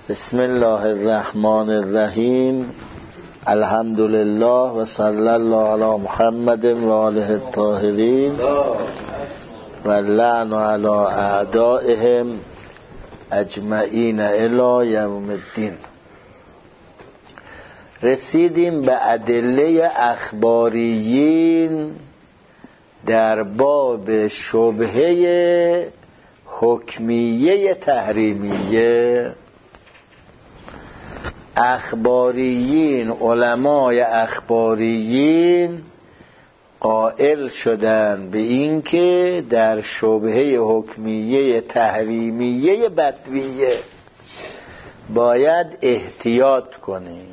بسم الله الرحمن الرحیم. الحمد لله و صلی الله علی محمد و آله الطاهرین و لعن علی اعدائهم اجمعین الی یوم الدین. رسیدیم به ادله اخباریین در باب شبهه حکمیه تحریمیه. اخباریین، علمای اخباریین قائل شدن به این که در شبهه حکمیه تحریمیه بدویه باید احتیاط کنیم.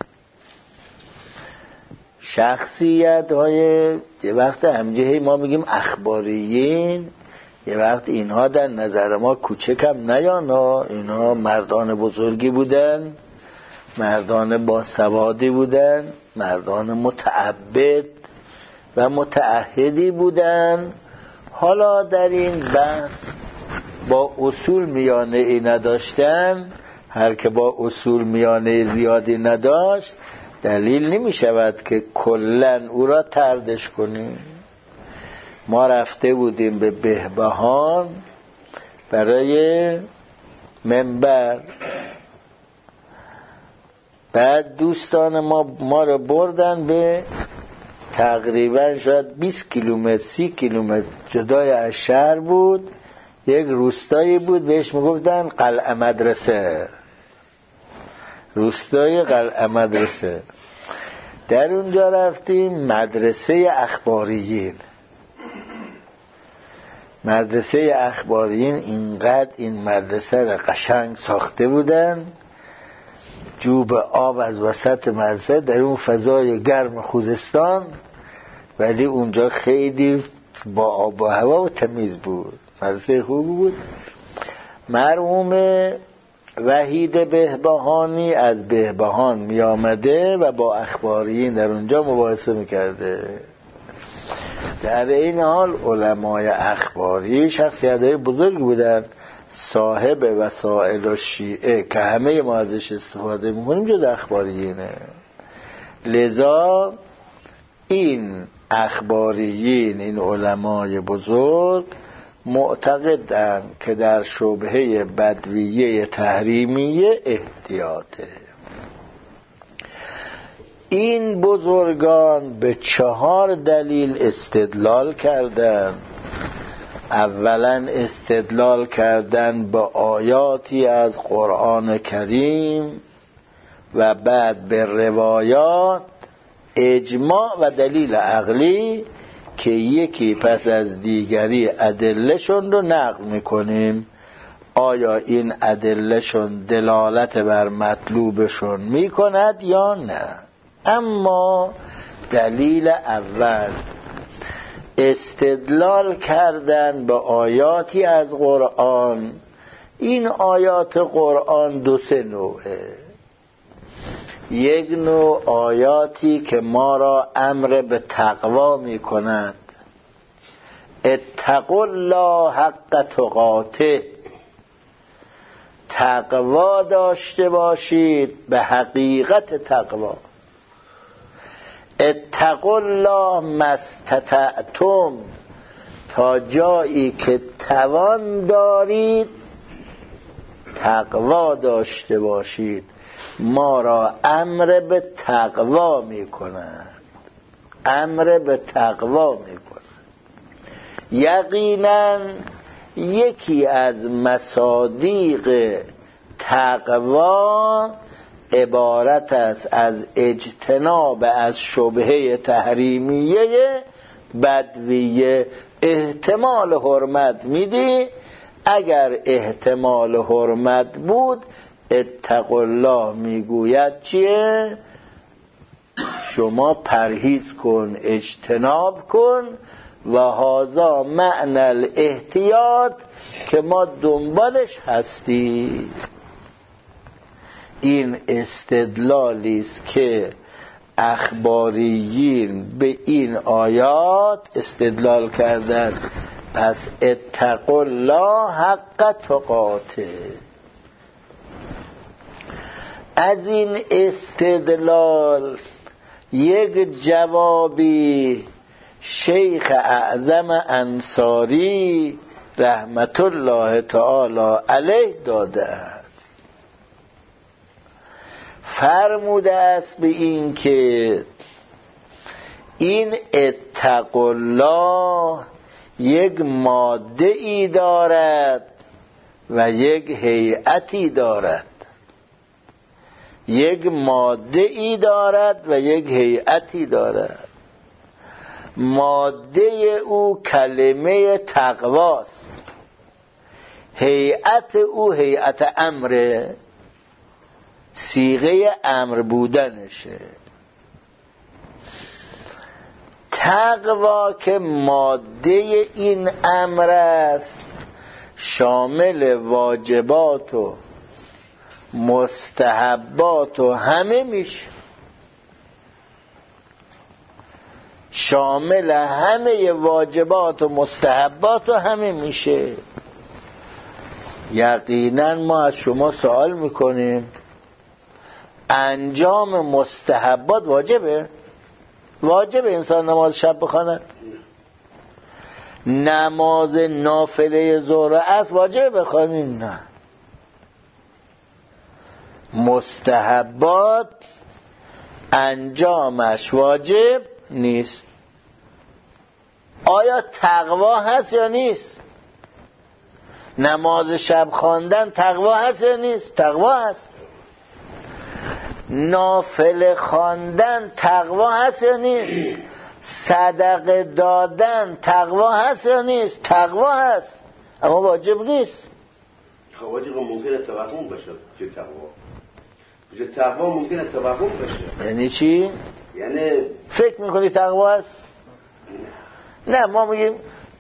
شخصیت های یه وقت همجه ما میگیم اخباریین، یه وقت اینها در نظر ما کوچکم نیانا، اینها مردان بزرگی بودن، مردان با سوادی بودن، مردان متعبد و متعهدی بودن. حالا در این بحث با اصول میانه ای نداشتن. هر که با اصول میانه زیادی نداشت دلیل نمی شود که کلن او را طردش کنیم. ما رفته بودیم به بهبهان برای منبر، بعد دوستان ما رو بردن به تقریبا شاید 20 کیلومتر 30 کیلومتر جدای از شهر بود، یک روستایی بود بهش میگفتن قلعه مدرسه، روستای قلعه مدرسه. در اونجا رفتیم مدرسه اخباریین. مدرسه اخباریین اینقدر این مدرسه را قشنگ ساخته بودن، جوب آب از وسط مدرسه در اون فضای گرم خوزستان، ولی اونجا خیلی با آب و هوا و تمیز بود، مدرسه خوب بود. مرحوم وحید بهبهانی از بهبهان می آمده و با اخباریین در اونجا مباحثه می کرده. در این حال علمای اخباری شخصیت‌های بزرگ بودن، صاحب وسائل و شیعه که همه ما ازش استفاده میکنیم جز اخباریینه. لذا این اخباریین، این علمای بزرگ معتقدن که در شبهه بدویه تحریمیه احتیاطه. این بزرگان به 4 دلیل استدلال کردند. اولا استدلال کردن با آیاتی از قرآن کریم و بعد به روایات، اجماع و دلیل عقلی که یکی پس از دیگری ادلهشون رو نقل میکنیم. آیا این ادلهشون دلالت بر مطلوبشون میکند یا نه؟ اما دلیل اول استدلال کردن به آیاتی از قرآن. این آیات قرآن 2-3 نوعه. یک نوع آیاتی که ما را امر به تقوا می کند، اتقوا الله حق تقاته، تقوا داشته باشید به حقیقت تقوا. اتقوا الله ما استطعتم، تا جایی که توان دارید تقوا داشته باشید. ما را امر به تقوا می کند، امر به تقوا می کند. یقینا یکی از مصادیق تقوا عبارت است از اجتناب از شبهه تحریمیه بدویه. احتمال حرمت میدی، اگر احتمال حرمت بود اتقوا الله میگوید چیه؟ شما پرهیز کن، اجتناب کن. و هذا معنی الاحتیاط که ما دنبالش هستی. این استدلالی است که اخباریین به این آیات استدلال کردند. پس اتقوا الله حق تقاته، از این استدلال یک جوابی شیخ اعظم انصاری رحمت الله تعالی علیه داده است. فرموده است به این که این اتقوا الله یک ماده ای دارد و یک هیئتی دارد. یک ماده ای دارد و یک هیئتی دارد. ماده او کلمه تقواست، هیئت او هیئت امره، صیغه امر بودنشه. تقوا که ماده این امر است شامل واجبات و مستحبات و همه میشه، شامل همه واجبات و مستحبات و همه میشه. یقینا ما از شما سوال میکنیم انجام مستحبات واجبه؟ واجبه انسان نماز شب بخواند؟ نماز نافله ظهر و عصر واجبه بخوانیم؟ نه. مستحبات انجامش واجب نیست. آیا تقوا هست یا نیست؟ نماز شب خواندن تقوا هست یا نیست؟ تقوا هست. نافله خواندن تقوا هست یا نیست؟ صدقه دادن تقوا هست یا نیست؟ تقوا هست، اما واجب نیست. خب واجب ممکنه توهم باشه. چه تقوا؟ چه تقوا ممکنه توهم باشه؟ یعنی چی؟ یعنی فکر میکنی تقوا هست؟ نه ما میگیم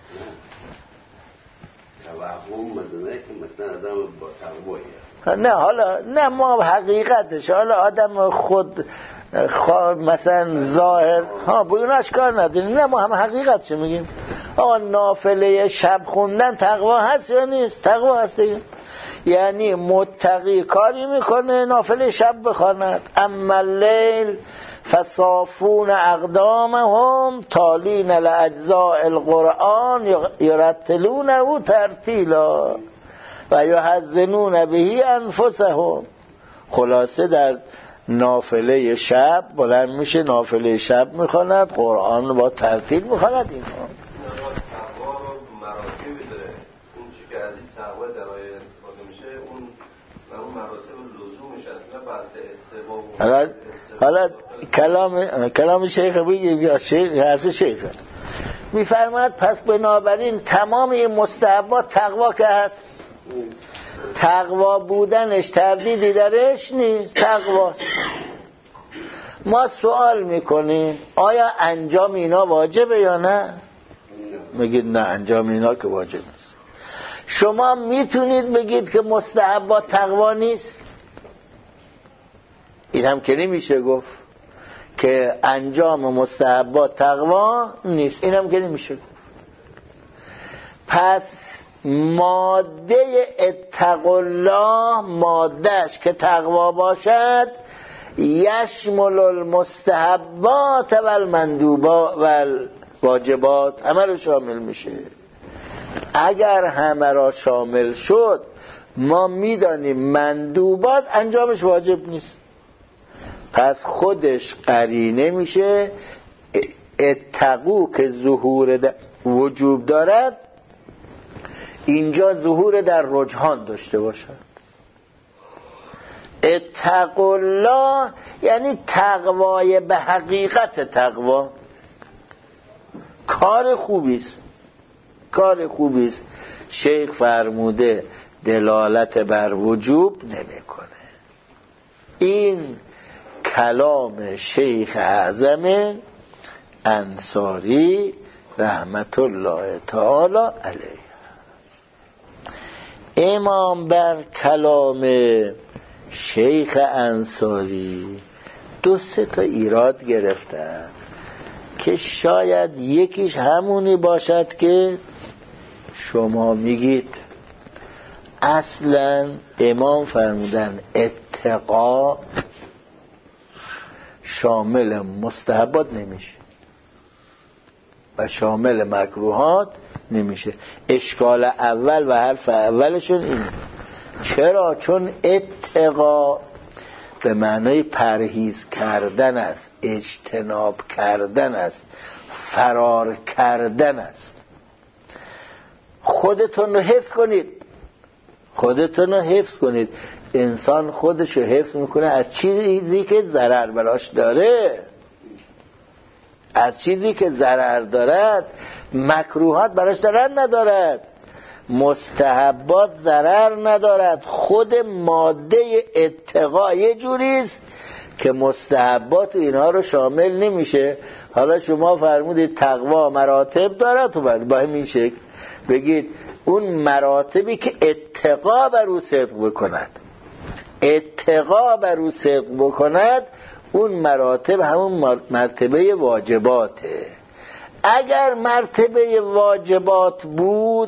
توهم مثلا آدم با تقوایه. نه حالا نه ما حقیقتش، حالا آدم خود مثلا ظاهر بگون اشکار نداریم، نه ما هم حقیقتش میگیم. آقا نافله شب خوندن تقوا هست یا نیست؟ تقوا هست دیگه. یعنی متقی کاری میکنه نافله شب بخواند. اما اللیل فصافون اقدامهم تالین لاجزاء القرآن یرتلونه ترتیلا و یحزنون به انفسهم. خلاصه در نافله شب بلند میشه، نافله شب میخواند، قرآن با ترتیل میخواند. این تقوا مراتبی داره. اون چی که از این تقوا در آیه استفاده میشه اون مراتب لزومش اصلا بحث استوا. حالا کلام شیخ بگیر یا شیخ حرف شیخ میفرماید پس بنابراین تمام این مستحبات تقوا که هست، تقوا بودنش تردیدی درش نیست، تقواست. ما سوال میکنیم آیا انجام اینا واجبه یا نه؟ میگید نه انجام اینا که واجب نیست. شما میتونید بگید که مستحبات تقوا نیست؟ این هم که نمیشه گفت که انجام مستحبات تقوا نیست، این هم که نمیشه گفت. پس ماده اتقوا الله مادهش که تقوا باشد یشمل المستحبات و المندوبات و الواجبات، همه رو شامل میشه. اگر همه را شامل شد ما میدانیم مندوبات انجامش واجب نیست، پس خودش قرینه میشه. اتقوا که ظهور وجوب دارد اینجا ظهور در رجحان داشته باشد. اتقوا الله یعنی تقوای به حقیقت تقوا. کار خوبیست، کار خوبیست. شیخ فرموده دلالت بر وجوب نمیکنه. این کلام شیخ اعظم انصاری رحمت الله تعالی علیه. امام بر کلام شیخ انصاری 2-3 تا ایراد گرفتن که شاید یکیش همونی باشد که شما میگید. اصلا امام فرمودن اتقا شامل مستحبات نمیشه و شامل مکروهات نمیشه. اشکال اول و حرف اولشون اینه. چرا؟ چون اتقا به معنای پرهیز کردن است، اجتناب کردن است، فرار کردن است. خودتون رو حفظ کنید، خودتون رو حفظ کنید. انسان خودش رو حفظ میکنه از چیزی که ضرر براش داره، از چیزی که ضرر دارد. مکروهات براش ضرر ندارد، مستحبات ضرر ندارد. خود ماده اتقا یه جوریست که مستحبات اینها رو شامل نمیشه. حالا شما فرمودید تقوا مراتب دارد، تو با همین شکل بگید اون مراتبی که اتقا بر او صدق بکند، اتقا بر او صدق بکند، اون مراتب همون مرتبه واجباته. اگر مرتبه واجبات بود،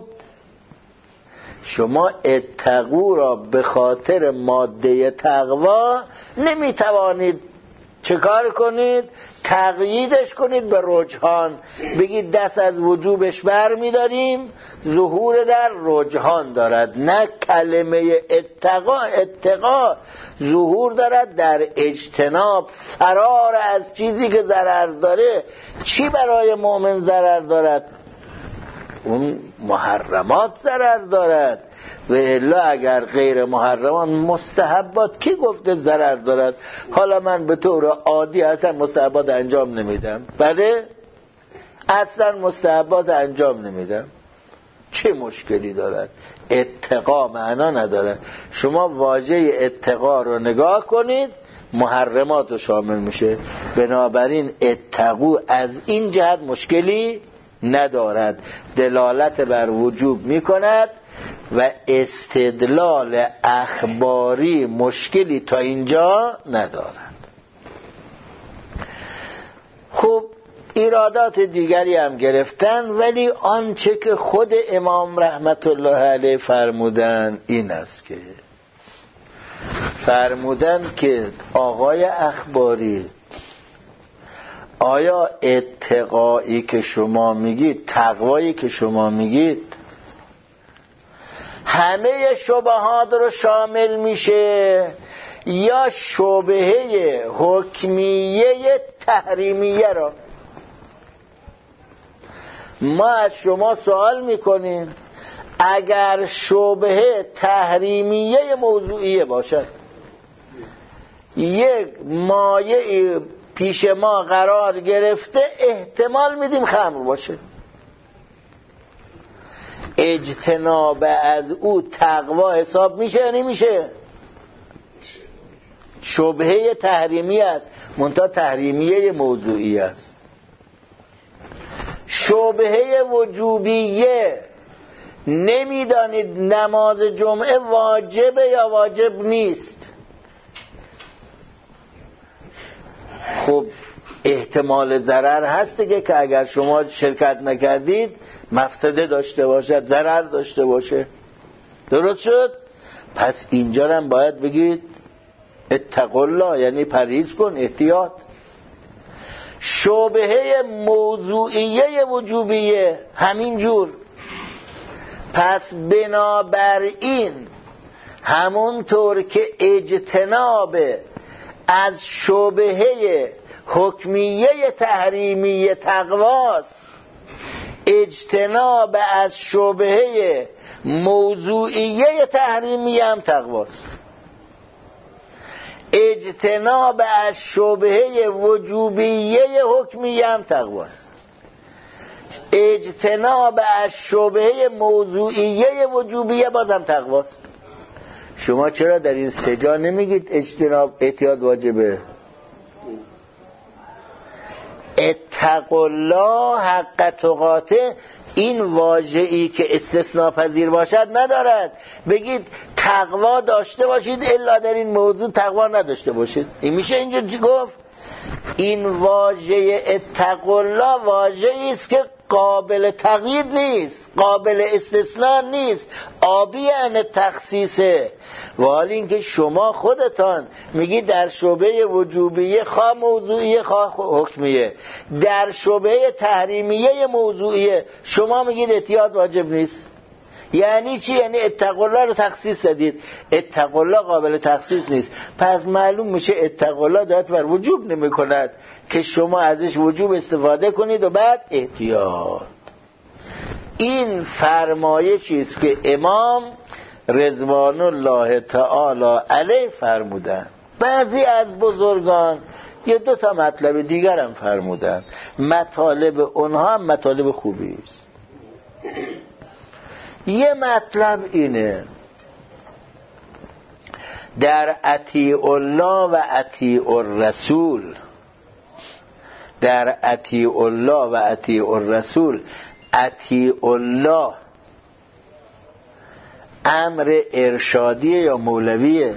شما اتقو را به خاطر ماده تقوا نمیتوانید چه کار کنید؟ تقییدش کنید به رجحان. بگید دست از وجوبش بر می‌داریم، ظهور در رجحان دارد. نه، کلمه اتقا ظهور دارد در اجتناب، فرار از چیزی که ضرر داره. چی برای مؤمن ضرر دارد؟ اون محرمات ضرر دارد. و الا اگر غیر محرمات، مستحبات کی گفته ضرر دارد؟ حالا من به طور عادی اصلا مستحبات انجام نمیدم، بله اصلا مستحبات انجام نمیدم، چه مشکلی دارد؟ اتقا معنا نداره. شما واژه اتقا رو نگاه کنید، محرمات رو شامل میشه. بنابراین اتقو از این جهت مشکلی ندارد، دلالت بر وجوب میکند و استدلال اخباری مشکلی تا اینجا ندارد. خب ایرادات دیگری هم گرفتن، ولی آنچه که خود امام رحمت الله علیه فرمودن این است که فرمودن که آقای اخباری، آیا اتقایی که شما میگید، تقوایی که شما میگید، همه شبهات رو شامل میشه یا شبهه حکمیه تحریمیه را؟ ما از شما سوال میکنیم اگر شبهه تحریمیه موضوعیه باشد، یک مایه پیش ما قرار گرفته، احتمال میدیم خمر باشه، اجتناب از او تقوا حساب میشه یا نمیشه؟ شبهه تحریمی است، منتها تحریمیه موضوعی است. شبهه وجوبیه، نمیدانید نماز جمعه واجبه یا واجب نیست. خب احتمال ضرر هست دیگه که اگر شما شرکت نکردید مفسده داشته باشد، ضرر داشته باشه. درست شد؟ پس اینجا هم باید بگید اتقوا الله، یعنی پرهیز کن، احتیاط. شبهه موضوعیه وجوبیه همین جور. پس بنابراین همونطور که اجتناب از شبهه حکمیه تحریمیه تقواست، اجتناب از شبهه موضوعیه تحریمیه هم تقواست. اجتناب از شبهه وجوبیه حکمیه هم تقواست. اجتناب از شبهه موضوعیه وجوبیه بازم تقواست. شما چرا در این سه جا نمیگید اجتناب احتیاط واجبه؟ اتقوا الله حق تقاته این واژه‌ای که استثناء پذیر باشد ندارد. بگید تقوا داشته باشید الا در این موضوع تقوا نداشته باشید. این میشه اینجا چی گفت؟ این واژه اتقوا الله واژه‌ای است که قابل تغییر نیست، قابل استثناء نیست، آبی عن تخصیصه. و حال اینکه شما خودتان میگی در شعبه وجوبیه خواه موضوعیه خواه حکمیه، در شعبه تحریمیه موضوعیه شما میگید احتیاط واجب نیست. یعنی چی؟ یعنی اتقوا الله رو تخصیص دادید، اتقوا الله قابل تخصیص نیست. پس معلوم میشه اتقوا الله داد بر وجوب نمی کند که شما ازش وجوب استفاده کنید و بعد احتیاط. این فرمایشی است که امام رضوان الله تعالی علیه فرمودن. بعضی از بزرگان یه 2 تا مطلب دیگر هم فرمودن، مطالب اونها هم مطالب خوبی است. یه مطلب اینه در اطیع الله و اطیع الرسول، در اطیع الله و اطیع الرسول، اطیع الله امر ارشادیه یا مولویه؟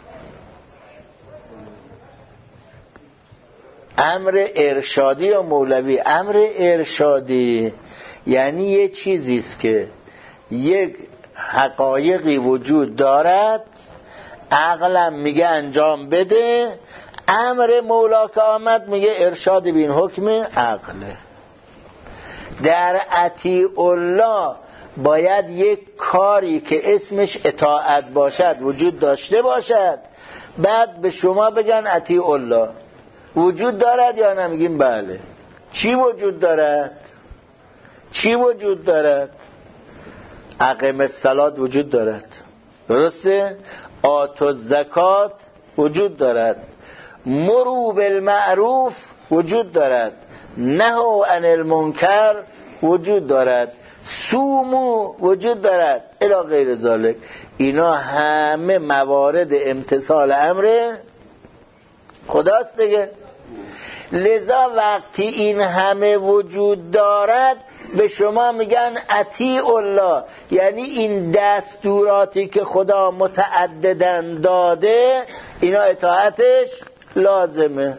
امر ارشادی یا مولوی؟ امر ارشادی یعنی یه چیزی است که یک حقایقی وجود دارد، عقلم میگه انجام بده، امر مولا که آمد میگه ارشاد بین حکم عقله. در اطیع الله باید یک کاری که اسمش اطاعت باشد وجود داشته باشد، بعد به شما بگن اطیع الله. وجود دارد یا نه؟ میگیم بله. چی وجود دارد؟ چی وجود دارد؟ اقیم الصلاة وجود دارد، درسته؟ آتوا الزکات وجود دارد، مروا بالمعروف وجود دارد، نهوا عن المنکر وجود دارد، صوموا وجود دارد، الی غیر ذلک. اینا همه موارد امتثال امر خداست دیگه. لذا وقتی این همه وجود دارد به شما میگن اطیع الله، یعنی این دستوراتی که خدا متعددن داده اینا اطاعتش لازمه.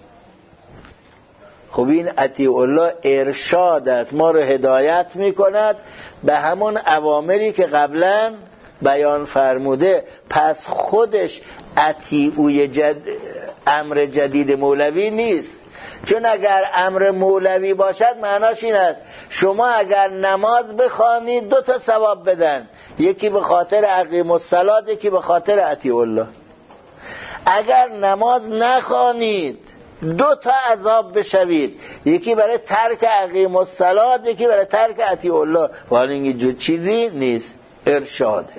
خب این اطیع الله ارشاد است، ما رو هدایت میکند به همون اوامری که قبلا بیان فرموده. پس خودش اطیعوی امر جدید مولوی نیست، چون اگر امر مولوی باشد معناش این است شما اگر نماز بخوانید 2 تا ثواب بدن، یکی به خاطر اقیم الصلاة، یکی به خاطر اطیع الله. اگر نماز نخوانید 2 تا عذاب بشوید، یکی برای ترک اقیم الصلاة، یکی برای ترک اطیع الله. ولی اینجور چیزی نیست، ارشاده.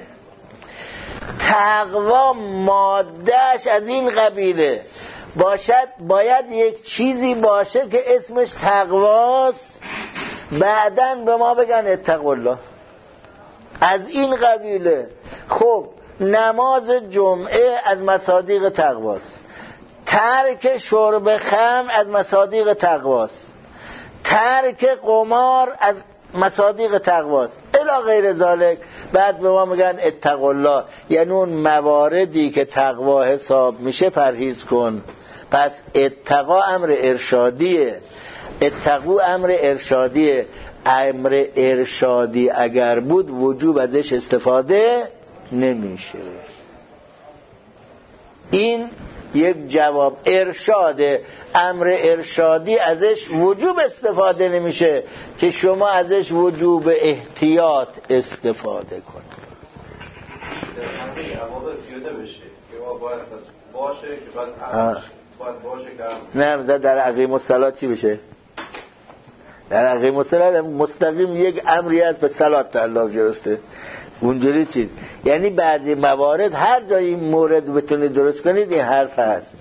تقوا مادهش از این قبیله باشد، باید یک چیزی باشه که اسمش تقواست، بعداً به ما بگن اتقوا الله. از این قبیله. خب نماز جمعه از مصادیق تقواست، ترک شرب خمر از مصادیق تقواست، ترک قمار از مصادیق تقواست، الی غیر ذلک. بعد به ما میگن اتقوا الله، یعنی اون مواردی که تقوا حساب میشه پرهیز کن. پس اتقا امر ارشادیه، اتقو امر ارشادیه. امر ارشادی اگر بود وجوب ازش استفاده نمیشه. این یک جواب. ارشاده، امر ارشادی ازش وجوب استفاده نمیشه که شما ازش وجوب احتیاط استفاده کنید. باشه که باید باشه که نه مثلا در اقیم الصلاة چی بشه؟ در اقیم الصلاة مستقیم یک امری هست به صلاة تعلق گرفته، اونجوری چیز. یعنی بعضی موارد هر جایی این مورد بتونید درست کنید این حرف هست.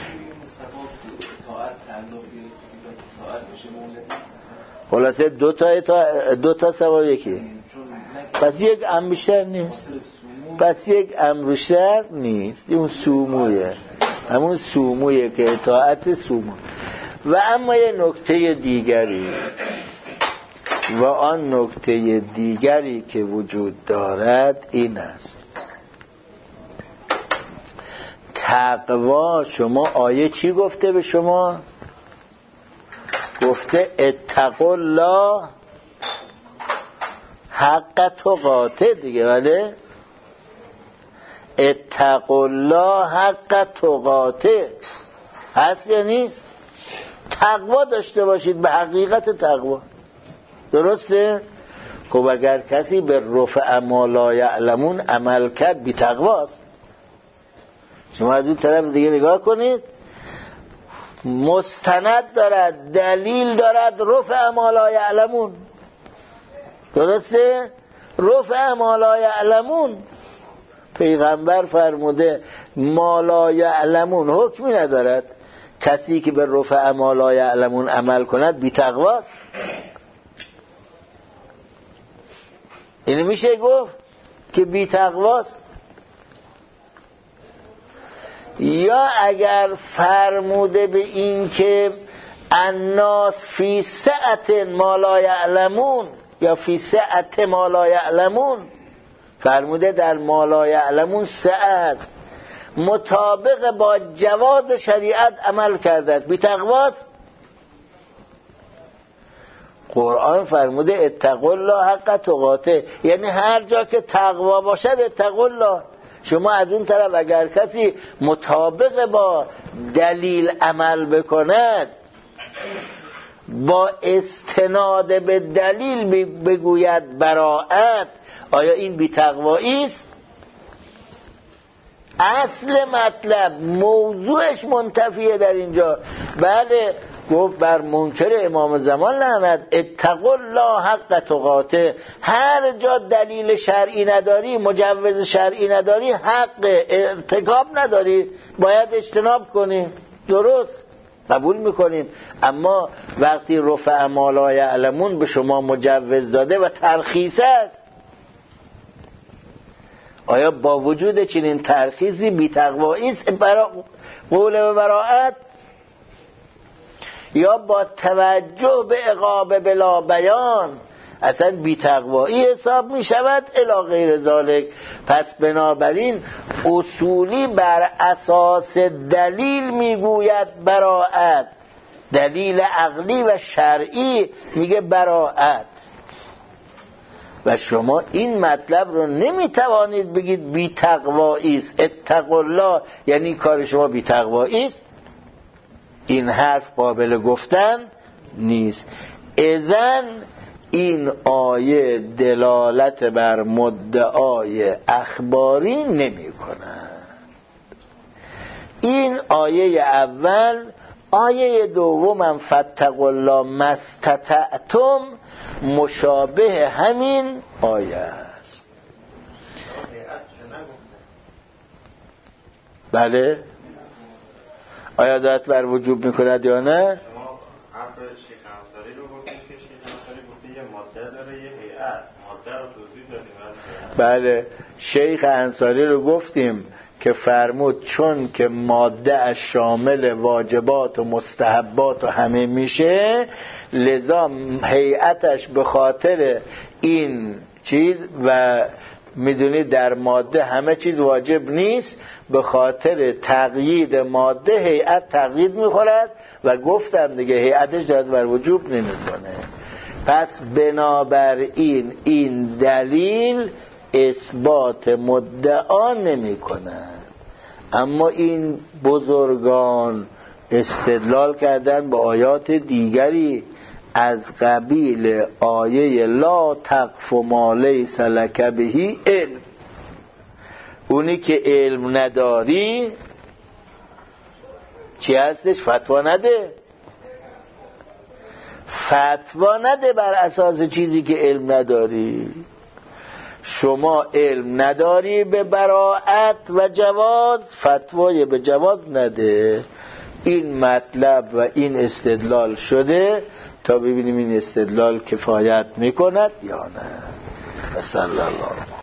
خلاصه 2 تا ثواب یکی. پس یک امر بیشتر نیست، پس یک امر بیشتر نیست. اون سومویه، همون سومویه که اطاعت سومو. و اما یه نکته دیگری، و آن نکته دیگری که وجود دارد این است: تقوا. شما آیه چی گفته به شما؟ گفته اتقوا الله حق تقاته دیگه، بله، اتقوا الله حق تقاته هست یا نیست؟ تقوا داشته باشید به حقیقت تقوا، درسته؟ خب اگر کسی به رفع ما لا یعلمون عمل کرد بی تقواست. شما از اون طرف دیگه نگاه کنید، مستند دارد، دلیل دارد، رفع ما لا یعلمون، درسته؟ رفع ما لا یعلمون، پیغمبر فرموده ما لا یعلمون حکمی ندارد، کسی که به رفع ما لا یعلمون عمل کند بی تقواست. اینو میشه گفت که بی تقواست. یا اگر فرموده به این که الناس فی سعت ما لا یعلمون یا فی سعت ما لا یعلمون، فرموده در ما لا یعلمون سعت مطابق با جواز شریعت عمل کرده است، بی تقواست. قرآن فرموده اتقوا الله حق تقاته، یعنی هر جا که تقوا باشد اتقوا الله. شما از اون طرف اگر کسی مطابق با دلیل عمل بکند، با استناد به دلیل بگوید براءت، آیا این بی تقوایی است؟ اصل مطلب موضوعش منتفیه در اینجا. بله، گفت بر منکر امام زمان لعنت، اتقوا الله حق تقاته، هر جا دلیل شرعی نداری، مجوز شرعی نداری، حق ارتکاب نداری، باید اجتناب کنی، درست قبول میکنیم. اما وقتی رفع ما لا یعلمون به شما مجوز داده و ترخیص است، آیا با وجود چنین ترخیصی بی تقوایی است قول و براءت، یا با توجه به عقاب بلا بیان اصلا بی تقوایی حساب می شود الی غیر ذالک؟ پس بنابراین اصولی بر اساس دلیل میگوید براءت، دلیل عقلی و شرعی میگه براءت، و شما این مطلب رو نمیتوانید بگید بی تقوایی است. اتقوا الله یعنی کار شما بی تقوایی است، این حرف قابل گفتن نیست. اذن این آیه دلالت بر مدعای اخباری نمی کند. این آیه اول. آیه دوم فاتقوا الله ما استطعتم مشابه همین آیه است. بله، آیا داد بر وجوب میکند یا نه؟ شما حرف شیخ انصاری رو گفتید که شیخ انصاری گفته یه ماده داره، یه هیئت، ماده رو توضیح دادیم. بله، شیخ انصاری رو گفتیم که فرمود چون که ماده از شامل واجبات و مستحبات و همه میشه، لذا هیئتش به خاطر این چیز، و میدونید در ماده همه چیز واجب نیست، به خاطر تقیید ماده هیئت تقیید میخورد، و گفتم دیگه هیئتش داد بر وجوب نمیکنه. پس بنابراین این دلیل اثبات مدعا نمی کند. اما این بزرگان استدلال کردن با آیات دیگری از قبیل آیه لا تقف ما لیس لک به علم. اونی که علم نداری چی هستش؟ فتوا نده. فتوا نده بر اساس چیزی که علم نداری. شما علم نداری به براءت و جواز، فتوای به جواز نده. این مطلب و این استدلال شده تا ببینیم این استدلال کفایت میکند یا نه. صلی الله